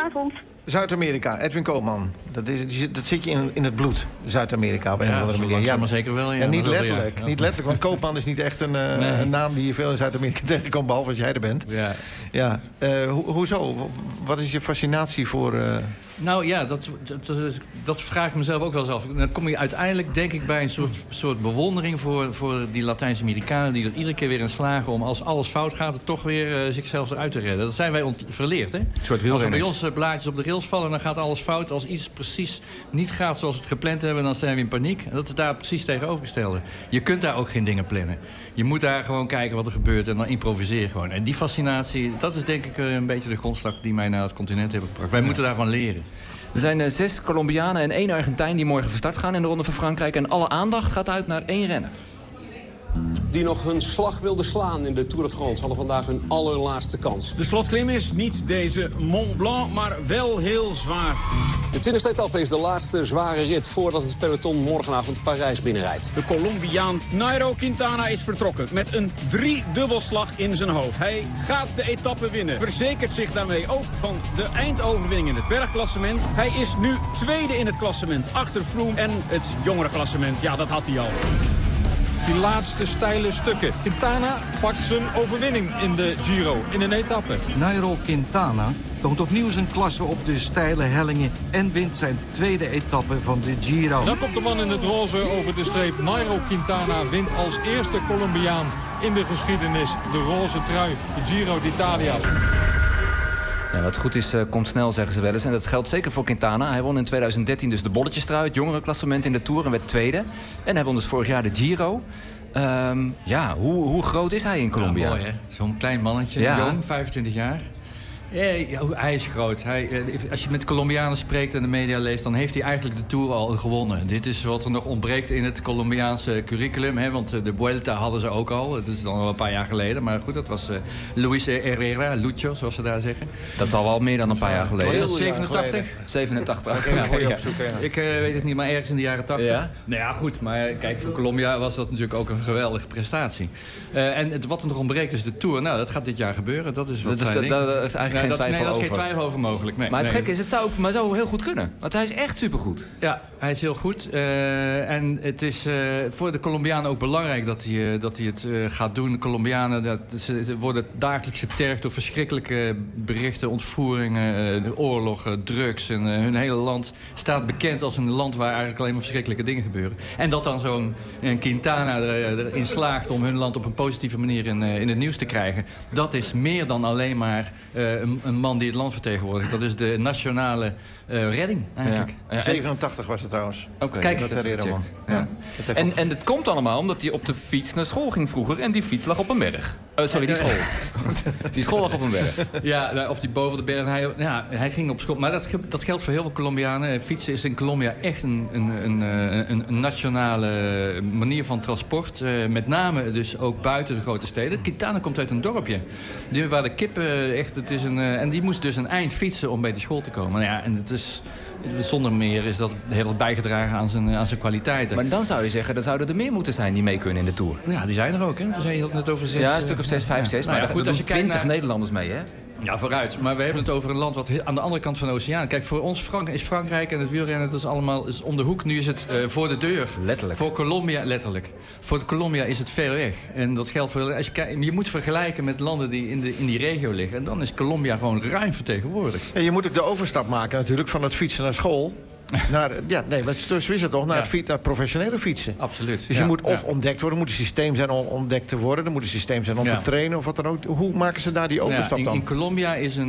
Goedenavond. Zuid-Amerika, Edwin Koopman. Dat zit je in het bloed, Zuid-Amerika op een of andere manier. Ja, maar zeker wel. Ja, niet letterlijk. Niet letterlijk, want Koopman is niet echt een naam die je veel in Zuid-Amerika tegenkomt, behalve als jij er bent. Ja. Hoezo? Wat is je fascinatie voor... Nou ja, dat vraag ik mezelf ook wel eens af. Dan kom je uiteindelijk, denk ik, bij een soort bewondering voor die Latijns-Amerikanen die er iedere keer weer in slagen om, als alles fout gaat, het toch weer zichzelf eruit te redden. Dat zijn wij verleerd, hè? Als er bij ons blaadjes op de rails vallen, dan gaat alles fout. Als iets precies niet gaat zoals we het gepland hebben, dan zijn we in paniek. En dat is daar precies tegenovergestelde. Je kunt daar ook geen dingen plannen. Je moet daar gewoon kijken wat er gebeurt en dan improviseer gewoon. En die fascinatie, dat is denk ik een beetje de grondslag die mij naar het continent hebben gebracht. Wij moeten daarvan leren. Er zijn 6 Colombianen en 1 Argentijn die morgen van start gaan in de Ronde van Frankrijk. En alle aandacht gaat uit naar 1 renner. Die nog hun slag wilden slaan in de Tour de France hadden vandaag hun allerlaatste kans. De slotklim is niet deze Mont Blanc, maar wel heel zwaar. De 20e etappe is de laatste zware rit voordat het peloton morgenavond Parijs binnenrijdt. De Colombiaan Nairo Quintana is vertrokken met een 3-dubbelslag in zijn hoofd. Hij gaat de etappe winnen. Verzekert zich daarmee ook van de eindoverwinning in het bergklassement. Hij is nu tweede in het klassement achter Froome en het jongere klassement. Ja, dat had hij al. Die laatste steile stukken. Quintana pakt zijn overwinning in de Giro, in een etappe. Nairo Quintana toont opnieuw zijn klasse op de steile hellingen en wint zijn tweede etappe van de Giro. Dan komt de man in het roze over de streep. Nairo Quintana wint als eerste Colombiaan in de geschiedenis de roze trui, de Giro d'Italia. Ja, wat goed is, komt snel, zeggen ze wel eens. En dat geldt zeker voor Quintana. Hij won in 2013 dus de bolletjestrui, het jongerenklassement in de Tour en werd tweede. En hij won dus vorig jaar de Giro. Hoe groot is hij in Colombia? Ja, mooi, hè? Zo'n klein mannetje, jong, 25 jaar. Hij is groot. Als je met Colombianen spreekt en de media leest, dan heeft hij eigenlijk de Tour al gewonnen. Dit is wat er nog ontbreekt in het Colombiaanse curriculum. Hè, want de Vuelta hadden ze ook al. Dat is dan al een paar jaar geleden. Maar goed, dat was Luis Herrera, Lucho, zoals ze daar zeggen. Dat is al wel meer dan een paar jaar geleden. Was dat 87? 87. Ik weet het niet, maar ergens in de jaren 80. Ja? Nou ja, goed. Maar kijk, voor Colombia was dat natuurlijk ook een geweldige prestatie. Wat er nog ontbreekt is de Tour. Nou, dat gaat dit jaar gebeuren. Dat is wat dat is eigenlijk daar is geen twijfel over mogelijk. Nee, maar het gekke is, het zou heel goed kunnen. Want hij is echt supergoed. Ja, hij is heel goed. En het is voor de Colombianen ook belangrijk dat hij het gaat doen. De Colombianen ze worden dagelijks getergd door verschrikkelijke berichten, ontvoeringen, de oorlogen, drugs. En hun hele land staat bekend als een land waar eigenlijk alleen maar verschrikkelijke dingen gebeuren. En dat dan zo'n Quintana erin slaagt om hun land op een positieve manier in het nieuws te krijgen. Dat is meer dan alleen maar een man die het land vertegenwoordigt. Dat is de nationale redding, eigenlijk. Ja. 87 was het trouwens. Okay. Kijk, dat herinneren, man. Ja. En het komt allemaal omdat hij op de fiets naar school ging vroeger. En die fiets lag op een berg. Die school. Die school lag op een berg. Ja, of die boven de berg. Hij ging op school. Maar dat geldt voor heel veel Colombianen. Fietsen is in Colombia echt een nationale manier van transport. Met name dus ook buiten de grote steden. Quintana komt uit een dorpje. Waar de kippen echt... en die moest dus een eind fietsen om bij de school te komen. Ja, en het is... Zonder meer heeft dat bijgedragen aan zijn kwaliteiten. Maar dan zou je zeggen, dan zouden er meer moeten zijn die mee kunnen in de Tour. Ja, die zijn er ook, hè? We zijn net over 6... Ja, een stuk of 6, 5, 6. Maar goed, als je 20 Nederlanders mee, hè? Ja, vooruit. Maar we hebben het over een land wat aan de andere kant van de oceaan... Kijk, voor ons is Frankrijk en het wielrennen... dat is allemaal om de hoek. Nu is het voor de deur. Letterlijk. Voor Colombia, letterlijk. Voor Colombia is het ver weg. En dat geldt voor... Je moet vergelijken met landen die in die regio liggen. En dan is Colombia gewoon ruim vertegenwoordigd. Ja, je moet ook de overstap maken natuurlijk van het fietsen naar school... maar zo is het toch, naar het professionele fietsen. Absoluut. Dus je moet ontdekt worden, er moet een systeem zijn om ontdekt te worden... er moet een systeem zijn om te trainen of wat dan ook. Hoe maken ze daar die overstap dan? In Colombia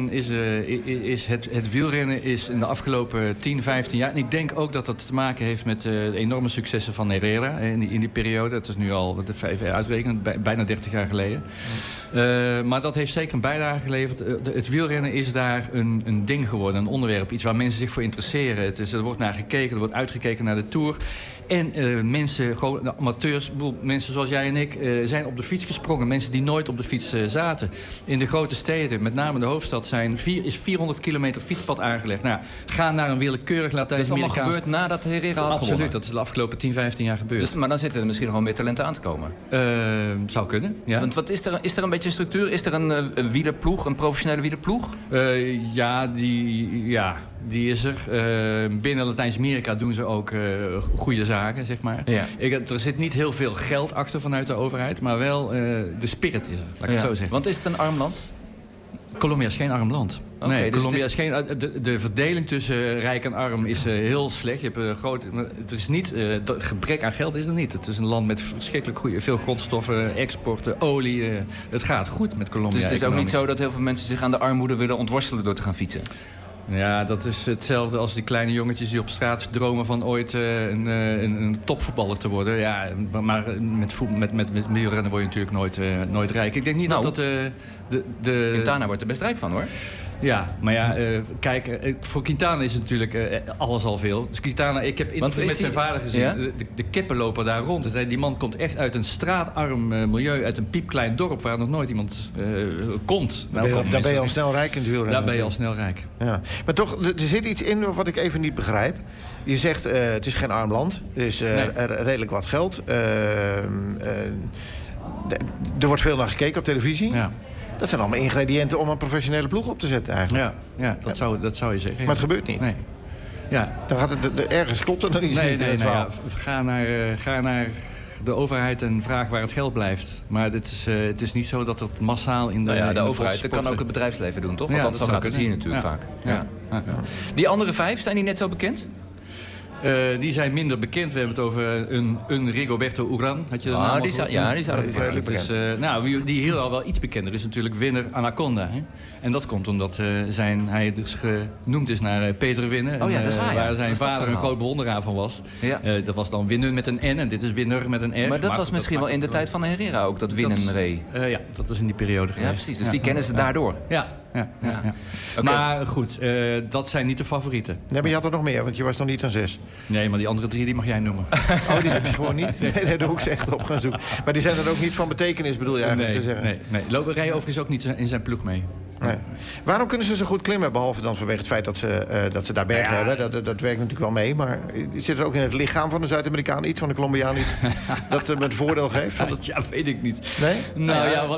is het wielrennen in de afgelopen 10, 15 jaar... en ik denk ook dat dat te maken heeft met de enorme successen van Herrera in die periode. Dat is nu al, even uitrekenen, bijna 30 jaar geleden. Maar dat heeft zeker een bijdrage geleverd. Het wielrennen is daar een ding geworden, een onderwerp. Iets waar mensen zich voor interesseren. Er wordt naar gekeken, er wordt uitgekeken naar de Tour. En mensen, gewoon de amateurs, mensen zoals jij en ik, zijn op de fiets gesprongen. Mensen die nooit op de fiets zaten. In de grote steden, met name de hoofdstad, is 400 kilometer fietspad aangelegd. Nou, ga naar een willekeurig Latijns-Amerikaans... Dat is allemaal gebeurd nadat Herrera had gewonnen? Absoluut, dat is de afgelopen 10, 15 jaar gebeurd. Dus, maar dan zitten er misschien nog wel meer talenten aan te komen? Zou kunnen, ja. Want wat is er een beetje een structuur? Is er een wielerploeg, een professionele wielerploeg? Die is er. Binnen Latijns-Amerika doen ze ook goede zaken, zeg maar. Ja. Er zit niet heel veel geld achter vanuit de overheid, maar wel de spirit is er, laat ik het zo zeggen. Want is het een arm land? Colombia is geen arm land. Okay, nee, dus Colombia is geen... De verdeling tussen rijk en arm is heel slecht. Je hebt het is niet... gebrek aan geld is er niet. Het is een land met verschrikkelijk veel grondstoffen, exporten, olie. Het gaat goed met Colombia. Dus het is ook niet zo dat heel veel mensen zich aan de armoede willen ontworstelen door te gaan fietsen? Ja, dat is hetzelfde als die kleine jongetjes die op straat dromen van ooit een topvoetballer te worden. Ja, maar met wielrennen word je natuurlijk nooit rijk. Ik denk niet dat Quintana wordt er best rijk van, hoor. Ja, maar ja, kijk, voor Quintana is het natuurlijk alles al veel. Dus Quintana, ik heb interview met zijn vader gezien. Ja? De kippen lopen daar rond. Die man komt echt uit een straatarm milieu, uit een piepklein dorp waar nog nooit iemand komt. Daar ben je al snel rijk in het wielrennen. Daar ben je al snel rijk. Ja. Maar toch, er zit iets in wat ik even niet begrijp. Je zegt, het is geen arm land. Er is redelijk wat geld. Er wordt veel naar gekeken op televisie. Ja. Dat zijn allemaal ingrediënten om een professionele ploeg op te zetten eigenlijk. Ja, dat zou je zeggen. Maar het gebeurt niet. Nee. Ja. Dan gaat het ergens klopt er nog iets niet. Ga naar de overheid en vraag waar het geld blijft. Maar het is niet zo dat het massaal in de overheid. Dat kan ook het bedrijfsleven doen, toch? Want dat gaat het hier natuurlijk vaak. Ja. Die andere 5, zijn die net zo bekend? Die zijn minder bekend. We hebben het over een Rigoberto Urán. Had je dat die zou redelijk bekend. Dus, die heel al wel iets bekender is natuurlijk winner Anaconda. Hè? En dat komt omdat hij dus genoemd is naar Peter Winnen. Oh ja, dat is waar. Waar zijn vader een groot bewonderaar van was. Ja. Dat was dan winnen met een N en dit is winner met een R. Maar dat was misschien wel in de tijd van Herrera ook, dat winnen reed. Ja, dat is in die periode geweest. Ja, precies. Dus die kennen ze daardoor. Ja. Okay. Maar goed, dat zijn niet de favorieten. Nee, maar je had er nog meer, want je was nog niet aan 6. Nee, maar die andere 3 die mag jij noemen. Oh, die heb je gewoon niet? Nee, daar hoef ik ze echt op gaan zoeken. Maar die zijn dan ook niet van betekenis, bedoel je eigenlijk te zeggen? Nee. Loperij overigens ook niet in zijn ploeg mee. Nee. Waarom kunnen ze zo goed klimmen, behalve dan vanwege het feit dat ze daar bergen hebben? Dat werkt natuurlijk wel mee, maar zit er ook in het lichaam van de Zuid-Amerikaan iets, van de Colombiaan iets, dat het voordeel geeft? Ja, weet ik niet. Nee? Nou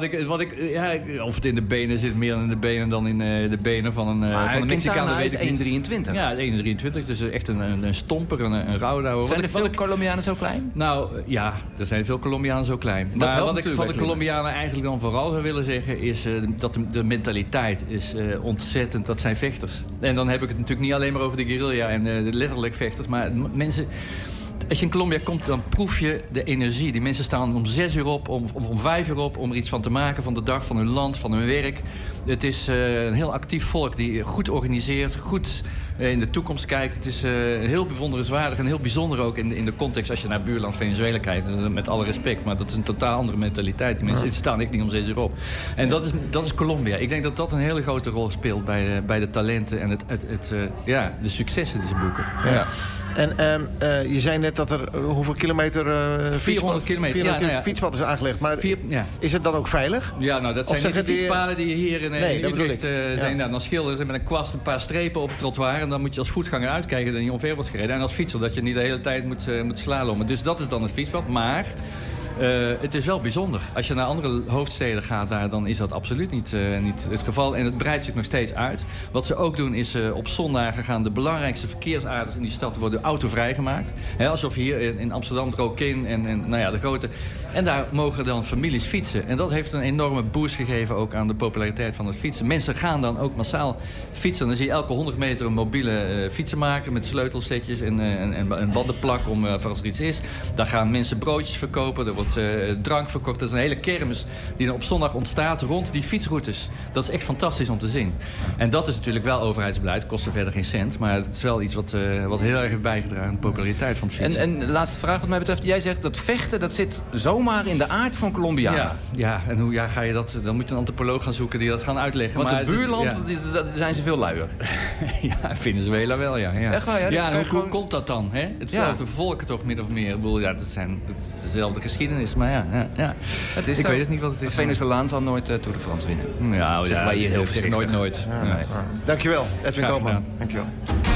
of het in de benen zit, meer in de benen dan in de benen van een Mexicaan, weet ik niet. 1,23. Ja, 1,23. Dus echt een stomper, een rouwdouwer. Zijn er veel Colombianen zo klein? Nou, ja, er zijn veel Colombianen zo klein. Maar wat ik van de Colombianen eigenlijk dan vooral zou willen zeggen, is dat de mentaliteit is ontzettend. Dat zijn vechters. En dan heb ik het natuurlijk niet alleen maar over de guerrilla en de letterlijk vechters, maar mensen. Als je in Colombia komt, dan proef je de energie. Die mensen staan om 6 uur op, om 5 uur op, om er iets van te maken van de dag, van hun land, van hun werk. Het is een heel actief volk die goed organiseert, goed in de toekomst kijkt. Het is heel bewonderenswaardig en heel bijzonder ook in de context als je naar buurland Venezuela kijkt. Met alle respect, maar dat is een totaal andere mentaliteit. Die mensen staan echt niet om 6 uur op. En dat is Colombia. Ik denk dat dat een hele grote rol speelt bij de talenten en de successen die ze boeken. Ja. En je zei net dat er hoeveel kilometer... 400 kilometer. Fietspad is aangelegd. Maar is het dan ook veilig? Ja, nou, dat zijn niet de fietspaden die hier in Utrecht zijn. Nou, dan schilderen ze met een kwast een paar strepen op het trottoir. En dan moet je als voetganger uitkijken dat je omver wordt gereden. En als fietser dat je niet de hele tijd moet slalommen. Dus dat is dan het fietspad. Maar het is wel bijzonder. Als je naar andere hoofdsteden gaat daar, dan is dat absoluut niet het geval. En het breidt zich nog steeds uit. Wat ze ook doen is op zondagen gaan de belangrijkste verkeersaders in die stad worden autovrij gemaakt. Alsof hier in Amsterdam het Rokin en de grote. En daar mogen dan families fietsen. En dat heeft een enorme boost gegeven ook aan de populariteit van het fietsen. Mensen gaan dan ook massaal fietsen. Dan zie je elke 100 meter een mobiele fietsen maken met sleutelsetjes en een bandenplak om als er iets is. Daar gaan mensen broodjes verkopen. Er wordt drank verkocht. Dat is een hele kermis die dan op zondag ontstaat rond die fietsroutes. Dat is echt fantastisch om te zien. En dat is natuurlijk wel overheidsbeleid. Kost er verder geen cent. Maar het is wel iets wat heel erg heeft bijgedragen aan de populariteit van het fietsen. En de laatste vraag wat mij betreft. Jij zegt dat vechten, dat zit zomaar in de aard van Colombianen. Ja, en hoe ga je dat? Dan moet je een antropoloog gaan zoeken die dat gaan uitleggen. Want maar het buurland, daar zijn ze veel luier. Ja, Venezuela wel, ja. Echt waar, ja? Hoe komt dat dan? Hè? Hetzelfde volk toch, min of meer. Ik bedoel, het is dezelfde geschiedenis, maar ja. Ik weet het niet wat het is. Venezolaan zal nooit Tour de France winnen. Ja, zeg maar hier heel voorzichtig. Nooit. Dankjewel, Edwin Koopman. Dankjewel.